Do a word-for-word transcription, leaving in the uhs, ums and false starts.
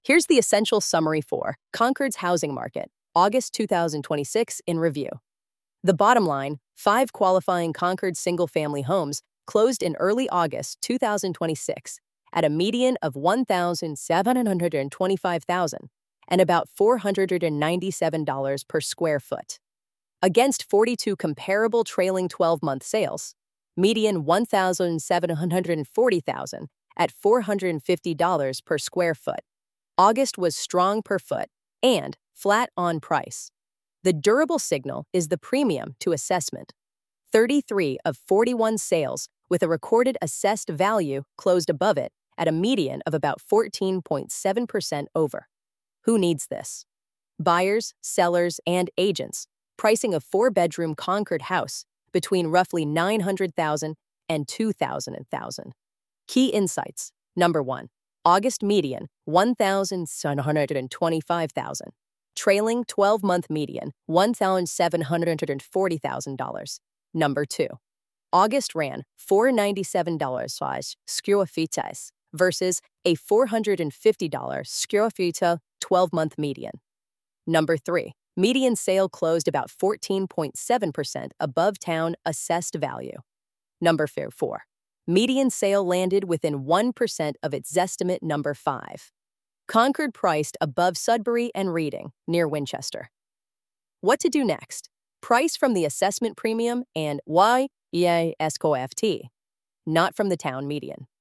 Here's the essential summary for Concord's housing market, August two thousand twenty-six in review. The bottom line, five qualifying Concord single-family homes closed in early August two thousand twenty-six at a median of one hundred seven hundred twenty-five thousand dollars and about four hundred ninety-seven dollars per square foot. Against forty-two comparable trailing twelve-month sales, median one hundred seven hundred forty thousand dollars at four hundred fifty dollars per square foot. August was strong per foot and flat on price. The durable signal is the premium to assessment. thirty-three of forty-one sales with a recorded assessed value closed above it at a median of about fourteen point seven percent over. Who needs this? Buyers, sellers, and agents pricing a four-bedroom Concord house between roughly nine hundred thousand dollars and two thousand dollars. Key insights. Number one. August median, one hundred seven hundred twenty-five thousand dollars. Trailing twelve-month median, one hundred seven hundred forty thousand dollars. Number two. August ran four hundred ninety-seven dollars square feet versus a four hundred fifty dollars square feet twelve-month median. Number three. Median sale closed about fourteen point seven percent above town assessed value. Number four. Median sale landed within one percent of its estimate. Number five. Concord priced above Sudbury and Reading, near Winchester. What to do next? Price from the assessment premium and Y E A S C O F T, not from the town median.